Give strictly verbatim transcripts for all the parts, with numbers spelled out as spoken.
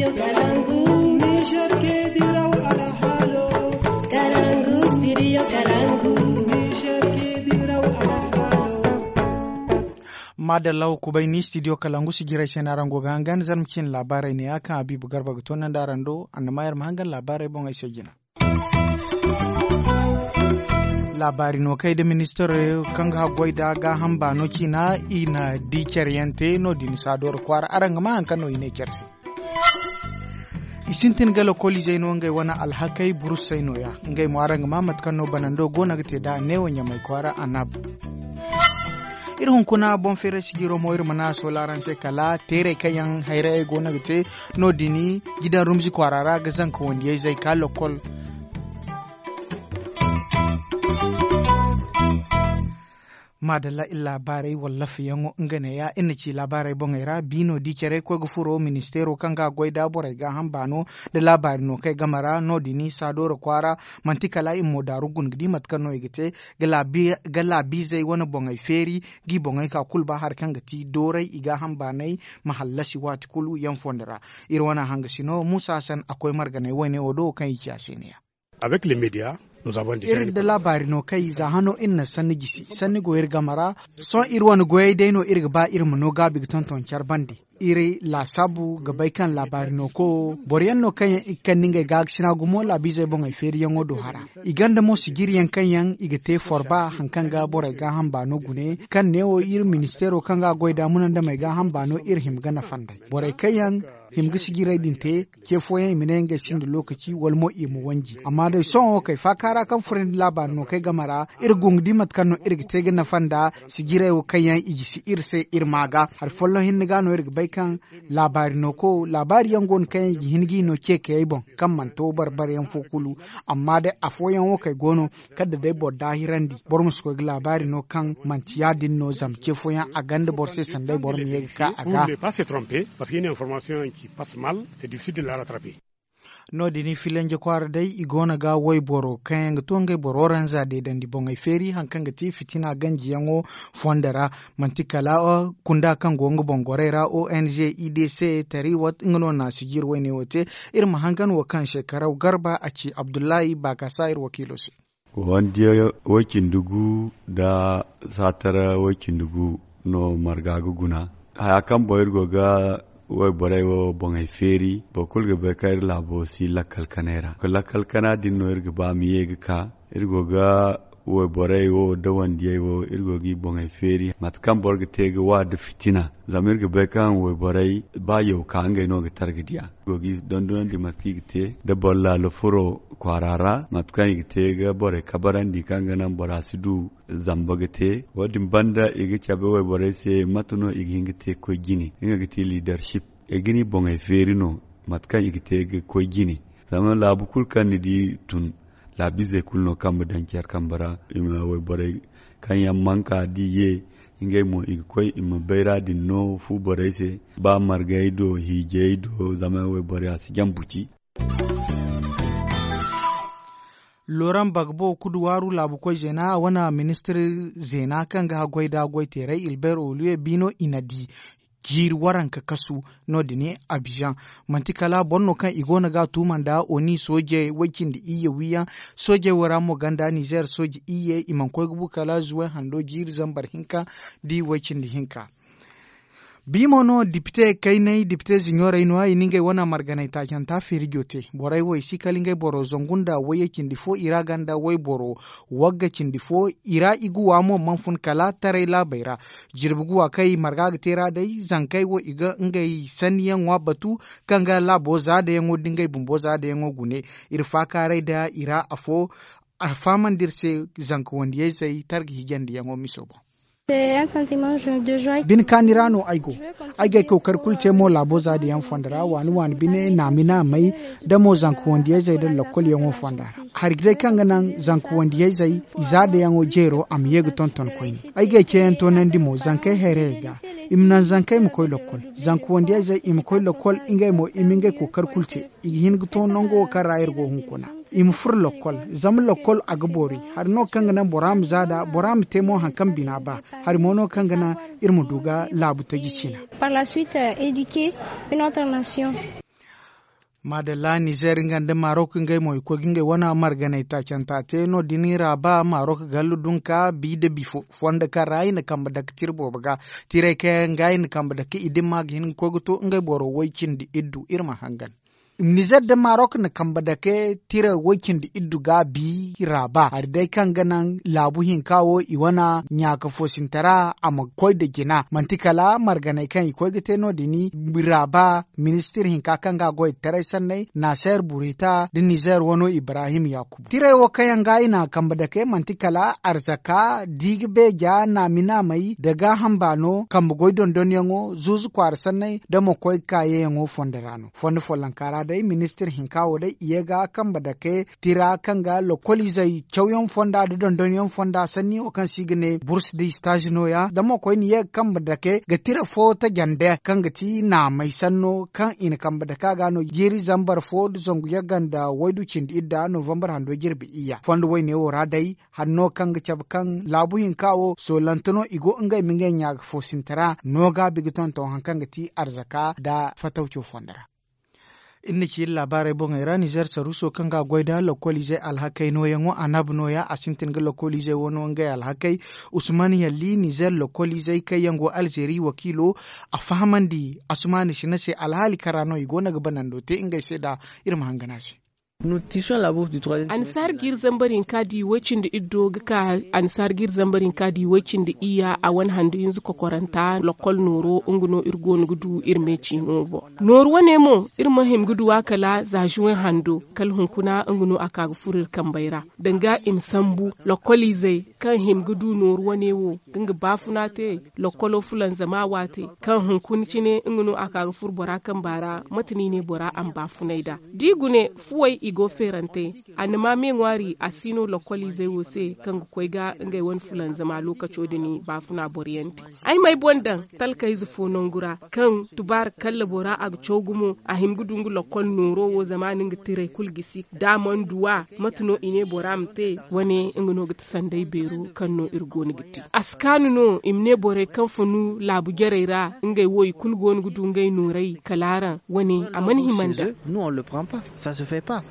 studio Kalangu. Niger ke diraw ala halo. Kalangu, studio Kalangu. Niger ke diraw ala halo. Madalau kubai ni studio Kalangu sigira shena rango gangan zarmkin labarai ne akan Habibu Garba gutonan darando annamayar mahangan labarai bon ai gina. Labari no kai da minister kan ga goida ga hamba no kina ina diker yante no din sador kwar aranga ma an kano ine kersi isintin galo koli zaino ngai wana alhakai burusai no ya ngai mo aranga ma mat kano banando gona gite da ne wanya mai kwara anab irhun kuna bon fere sigiro mo irmana solaran se kala tere kayan haire gona gite no dini gidan rumzi kwarara ga zanka wanda zai kalo kol madalla labarai wallafi yango ngane ya ina ci labarai bongaira bino dikere ko gufuro ministero kanga goida bore ga hambano da labari no kai gamara no dini sadoro kwara mantikala immo daru gungdi matkano igite galabi galabi zai wani bongai feri gi bongai ka kulba har kanga ti dorai iga hambanai mahallashi wat kulu yan fondara irwana hanga sino Musa San akwai marganai wani odo kan yake ne avec les médias nous avons déjà irin da labari no kai za hano inna sanni gisi sanni goyir gamara so irwan goyi dai no irga ba irin no gabi tonton charbandi iri la sabu gabai kan labari no ko boriyan no kan ikan ninga gag sina gumo la bize bon ai feri yango do hara iganda mo sigiri yan kan yan igate forba hankan ga bore ga hamba no gune kan ne o ir ministero kan ga goida munan da mai ga hamba no ir him gana fandai bore kayan him gisi girai dinte ke foyen minenge sin da lokaci wal mo imu wanji amma dai son kai fa kara kan furin labar no kai gamara ir gungdi mat kan no ir te gana fanda sigirai o kayan igisi ir sai ir maga har follo hin ga no ir bai kan labari no ko labari yangon kayan hingi no ke kai bon kan man to barbar yan fokulu amma dai afoyan o kai gono kada dai bo dahirandi bor mus ko labari no kan mantiya din no zam ke foyan a ganda borse sandai bor mi ka aga ne pas se tromper parce qu'il y a une information qui passe mal, c'est difficile de la rattraper. No dini filanje kwar dai igona ga wai boro kayan tonge bororan za de dandi bongai feri hankan ga ti fitina ganji yango fondara mantikala o kunda kan gongo bongorera O N G I D C tari wat ngono na sigir wene wote irma hankan wa kan shekarau garba a ci Abdullahi Bakasair wakilosi wanda wakin dugu da satara wakin dugu no margagu guna hayakan boyir goga way boray wo bongay feri bo kulga be kayr la bo si lakal kanera ko lakal kana dinno irga ba mi yega ka irgo ga way boray wo dawan diye wo irgo gi bongay feri mat kam borga tege wa de fitina zamirga be kan way boray ba yo ka ngay no ga targidiya gogi dondon di matki te de bolla lo furo kwarara mat kan gite ga bore kabarandi kan ganan borasidu zambagate wadin banda igi chabe way boray se matuno igi ngite ko gini inga gite leadership e gini bongay feri no mat kan igi te ko gini zaman la bukul kan di tun la bize kulno kamba dankiyar kambara ima way boray kan yam manka di ye ingay mo igi koy ima bayra di no fu boray se ba margaydo hijeydo zaman way boray as jambuci Loran Bagbo kuduwaru labu ko zena wana ministry zena kan ga goida goite rai Ilber Oluye Bino Inadi jir waran ka kasu no dine Abidjan mantikala bonno kan igona ga tumanda oni soje wakin da iya wiya soje wara mo ganda Niger soje iye iman ko gubu kala zuwa hando jir zambar hinka di wakin da hinka Bimono dipite kainai dipite zinyora ino ai ninge wana marganai ta kyanta firigote borai wai sikalinge boro zongunda waye kindifo iraganda wai boro wagga kindifo ira iguwa mo manfun kala tare la baira jirbuguwa kai margaga tera dai zankai wo iga ngai saniyan wa batu kanga la boza da yango dingai bumboza da yango gune irfa kare da ira afo afaman dirse zanku wanda yayi sai targi higen da yango misobo C'est un sentiment de joie. Bin kanirano aigo aiga ko karkulce mo laboza da yan fondara wani wani bine namina mai da mo zanku wanda ya zai da lokol yan fondara har gide kan ganan zanku wanda ya zai iza da yan jero am yego tonton koini aiga ce yan tonan dimo zankai herega imnan zankai mu koy lokol zanku wanda ya zai im koy lokol ingai mo imingai ko karkulce ihin guton nongo karayir go hunkuna im fur lokol zam lokol agbori har no kangana boram zada boram temo hankan bina ba har mono kangana irmu duga labu ta gicina par la suite euh, éduquer une autre nation. madala Niger ngande Maroc ngai moy ko ginge wana margane ta canta te no dinira ba Maroc gallu dunka bi de bifo fonda karai na kamba dak tirbo baga tire ke ngai na kamba dak idima gin ko guto ngai boro woicindi iddu irma hangan Niger da Maroc na kamba da ke tira wakin da iddu ga bi raba har dai kan ganan labuhin kawo iwana nyaka fosintara a makoi da gina mantikala marganai kan ikoi ga teno dini raba minister hin kakan ga goi tare sannai Nasser Burita da Niger wano Ibrahim Yakub tira wa kayan ga ina kamba da ke mantikala arzaka digbe ja na mina mai daga hambano kamba goi don don yango zuzu kwar sannai da makoi kaye yango fondarano fonda folankara dai minister hinkawo dai iyega kamba da ke tira kanga lokoli zai chawyon fonda da dondonyon fonda sanni o kan sigine bourse de stage no ya da mo ko ni ye kamba da ke ga tira fo ta gande kanga ti na mai sanno kan in kamba da ka gano jeri zambar fo da zongu ya ganda waidu cin idda november hando girbi iya fondo wai ne wora dai hanno kanga chab kan labu hinkawo so lantono igo ngai mingen ya fo sintara noga bigiton to hankanga ti arzaka da fataucho fondara inni ki labarai bon era Niger saruso kanga goida lokoli je alhakai no yango anab no ya asintin ga lokoli je wono ngai alhakai Usmani yalli Niger lokoli je kai yango Algeria wakilo a fahamandi Asmani shinase alhali karano igona ga banando te ingai seda irma hangana shi Nous tissons la bouffe du troisième. Ansar gir zambarin kadi wacin da iddo ka ansar gir zambarin kadi wacin da iya a wani handu yanzu kokoranta lokol noro unguno irgon gudu irmeci nobo. Nor wane mo irma him gudu wakala za juwen hando kal hunkuna unguno aka furir kambaira. Danga im sambu lokoli zai kan him gudu nor wane wo ganga bafuna te lokolo fulan zama wate kan hunkun cine unguno aka fur bora kambara matini ne bora an bafunaida. Digune fuwai igo ferante anima me ngwari asino lokoli zai wose kan koiga ngai won fulan zama lokaco dini ba funa boriyanti ai mai bondan talka izu fonongura kan tubar kalla bora ag chogumo a himgudungu lokol noro wo zamanin gitire kulgisi damon duwa matuno ine boramte wani ingno git sandai beru kanno irgoni gitti askanu no imne bore kan funu labu gereira ngai woy kulgon gudu ngai norai kalara wani amani himanda nous on le prend pas ça se fait pas.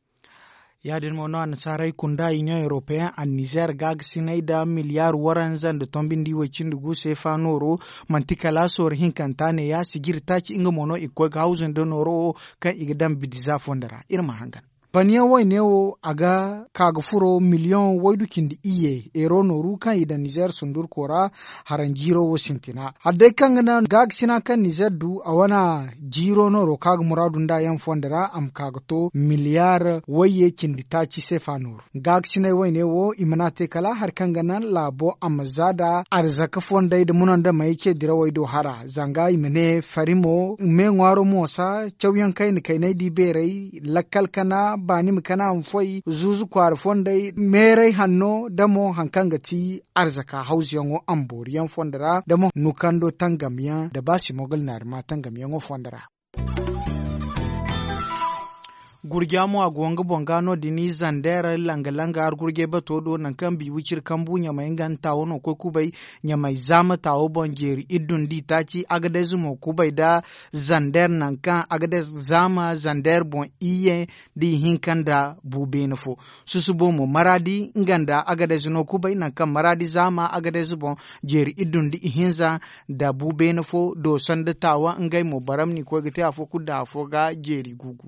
Yadin mono an sarai kunda Union Européen an Niger gag sinaida miliyar waran zan da tombin di wacin da guse fa noro mantikala sor hinkantane ya sigir taci inga mono ikko gauzen da noro kan igdan bidiza fondara irma hangan Paniya wai newo aga kaga furo miliyon waidu kindi iye ero noru kan ida Niger sundur kora haran jiro wo sintina. Hadde kangana gag sina kan Niger du awana jiro noro kaga muradun da yan fondera am kaga to miliyar waye kindi taci sefa noru. Gag sina wai newo imanate kala har kangana labo amazada arzaka fondai da munan da mai ke dira waido hara zanga imene farimo me ngwaro mosa chawyan kai ni kai nai di berai lakkal kana bani mikana mfoi zuzu kwar fondai merai hanno damo hankanga ti arzaka hausiyango amboriyan fondara damo nukando tangamiya da basi mogal narma tangamiyango fondara gurgyamu a gonga bongano dini zandera langa langa ar gurge batodo nan kan bi wicir kambu nyama ingan tawo no ko kubai nyama zama tawo bonjeri idun di taci agades mo kubai da zander nan kan agades zama zander bon iye di hinkanda bubenfo susubo mo maradi nganda agades no kubai nan kan maradi zama agades bon jeri idun di hinza da bubenfo do sanda tawa ngai mo baramni ko gite afo kudda afo ga jeri gugu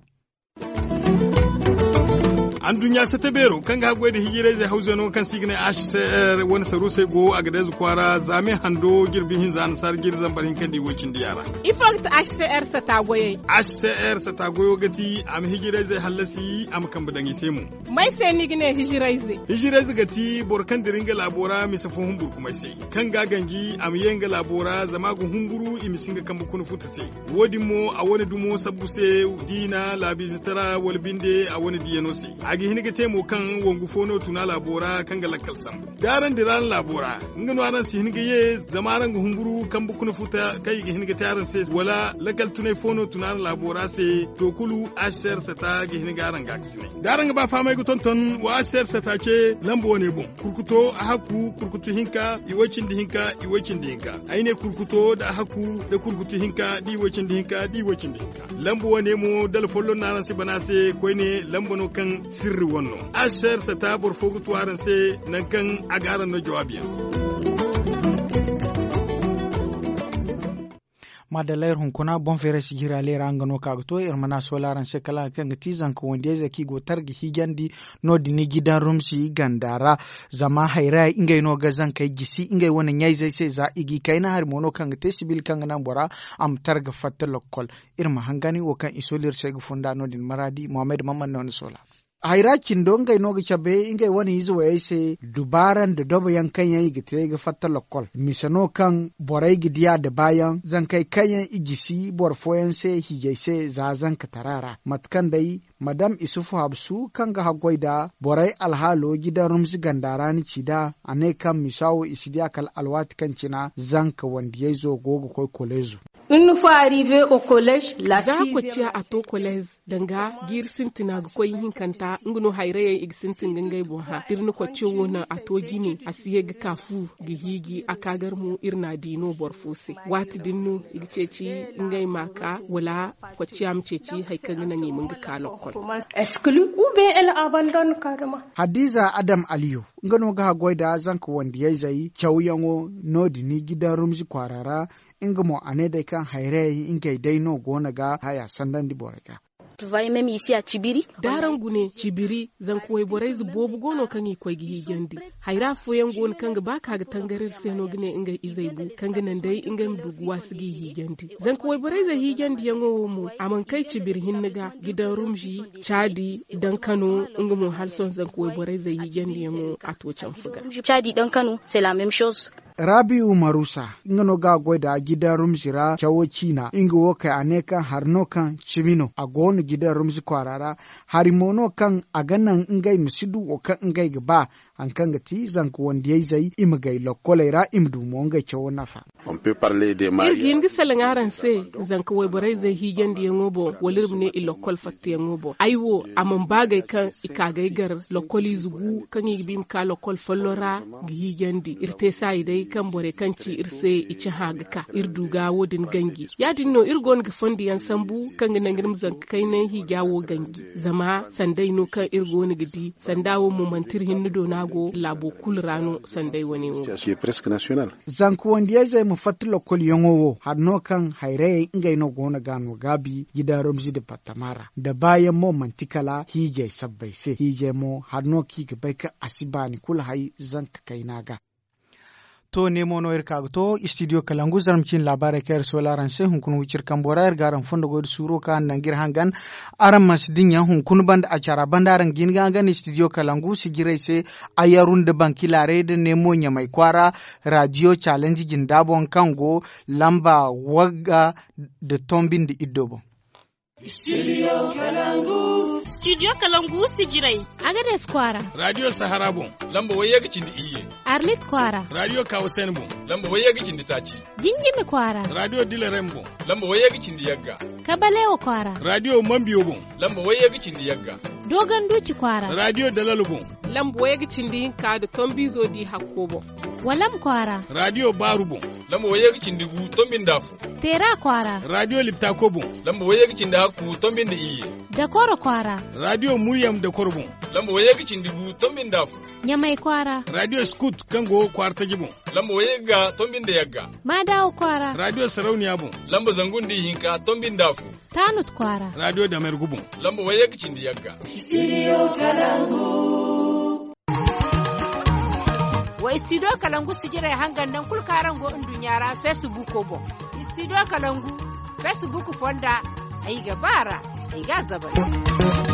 an dunya sata bero kan ga gwai da hijire zai hauze no kan signe H C R wani saru sai go a gadez kwara zame hando girbihin zan sar girzan barin kan di wocin diyara ifakt H C R sata goye H C R sata goyo gati am hijire zai halasi am kan budangi semu mai sai ni gine hijire zai hijire zai gati borkan diringa labora mi safo humbur kuma sai kan ga gangi am yenga labora zama go humburu imisinga kan bukun futa sai wodi mo a wani dumo sabuse dina labi zitara wal binde a wani diyano sai agi hiniga temo kan wongu fono tuna labora kan ga lakkal sam daran diran labora ngano aran si hiniga ye zamaran ga hunguru kan bukuna futa kai ga hiniga taran se wala lakkal tunai fono tuna labora se to kulu asher sata ga hiniga aran ga aksine daran ga ba fama ga tonton wa asher sata ke lambo ne bon kurkuto a haku kurkutu hinka iwacin da hinka iwacin da hinka aine kurkuto da haku da kurkutu hinka di iwacin da hinka di iwacin da hinka lambo ne mo dal follo na ran se bana se koine lambo no kan sirri wonno asher sata bor fogu tuwaran se nan kan agaran no jawabiya madalayar hunkuna bon fere sigira lera ngano kagto irmana solaran se kala kan tizan ko wonde za ki go targi higandi no dini gidan rumsi gandara zama haira ingay no gazan kai gisi ingay wona nyai zai se za igi kaina har mono kan te sibil kan nan bora am targa fatta lokol irma hangani wo kan isolir se gufunda no din maradi muhammad mamman non sola haira kindo ngai no gichabe ingai wani hizo waise dubaran da dobo yan kan yayi gite ga fatta lokol misano kan borai gidiya da bayan zan kai kayan igisi borfoyan se hijaise zazan katarara matkan dai madam isufu habsu kan ga hagoida borai alhalo gidan rumsi gandarani cida ane kan misawo isidiya kal alwat kan cina zanka wanda yayi zo gogo koi kolezu. Une fois arrivé au collège, la za ku ciya a to collège danga gir sintina ga koy hinkanta nguno hayre ig sintin gangai bo ha irni ko ciwo na a to gini a siye ga kafu ga higi a kagar mu irna dino borfusi wati dinnu ig ceci ngai maka wala ko ciyam ceci haikan nan ne mun ga kalokol exclu ou bien elle abandonne carrément. Hadiza Adam Aliyu ngano ga goida zanka wanda yayi zai chawyango nodi ni gidan rumzi kwarara ingamo ane da kan haire ingai dai no gona ga haya sandan di boraka. Tu vas même ici à Tibiri? Daran gune Tibiri zan koy borai zu bobu gono kan yi koy gihi gandi. Haira foyan gon kan ga baka ga tangarir seno gine inga izaibu kan ga nan dai inga duguwa su gihi gandi. Zan koy borai za hi gandi yango mu aman kai Tibiri hinniga gidan Rumji, Chadi, dan Kano inga mu halson zan koy borai za hi gandi yango a to can fuga. Chadi dan Kano c'est la même chose. Rabiu Marusa ingano ga goida gidan Rumjira chawoci na inga woka aneka harno kan chimino agonu gidan Rumji kwarara harimono kan aganan ingai misidu woka ingai gaba an kan gati zanku wanda yayi zai imgai lokolera imdu monga chawo nafa. On peut parler de Maria. Irgin gisalan aran se zanku wai borai zai higen di ngobo walirmne ilokol fatte ngobo aiwo amon bagay kan ikagai gar lokoli zugu kan yibim ka lokol follora gi higen di irte sai dai kan bore kanci irse ichi hagaka irduga wodin gangi yadin no irgon ga fondi yan sambu kan ga nangrim zan kai nan higawo gangi zama sandai no kan irgon gidi sandawo mu mantir hinnudo nago labo kulrano sandai woni wo c'est presque national zanku wanda yayi zai mu fatlo kol yongowo hadno kan haire ingai no gona gano gabi gida romzi de patamara da bayan mo mantikala hije sabbai se hije mo hadno ki ga bai ka asibani kula hai zanka kai naga to nemo no irka to studio kalangu zarmcin labarai kayar solaran sai hunkun wucir kambora ir garan fondo god suro ka nangir hangan aran masdin ya hunkun band a cara bandaran ginga gan studio kalangu sigirai sai ayarun da banki lare da nemo nya mai kwara radio challenge gindabon kango lamba waga da tombin da idobo. Studio Kalangu. Studio Kalangu sijirai. Agades Kwara. Radio Saharabon. Lamba waye gicin da iye. Arlit Kwara. Radio Kawasenbo. Lamba waye gicin da taci. Jinjimi Kwara. Radio Dilerembo. Lamba waye gicin da yagga. Kabalewa Kwara. Radio Mambiyobo. Lamba waye gicin da yagga. Dogon Duci Kwara. Radio Dalalubo. Lamba waye gicin da yinka da tombizo di hakkobo. Walam Kwara. Radio Barubo. Lamba waye gicin da gu tombin dafu. Tera Kwara. Radio Liptakobo. Lamba waye gicin da haku tombin da iye. Da Koro Kwara. Radio Muryam da Korbo. Lamba waye gicin da gu tombin dafu. Nyamai Kwara. Radio Scoot kango kwarta jibo. Lamba waye ga tombin da yagga. Madawo Kwara. Radio Sarauniya bo. Lamba zangun di hinka tombin dafu. Tanut Kwara. Radio da Mergubo. Lamba waye gicin da yagga. Studio Kalangu. Wa studio Kalangu sigira hangan nan kulkaran go indunyara Facebook bo. Studio Kalangu Facebook fonda ai gabara ai gazaba.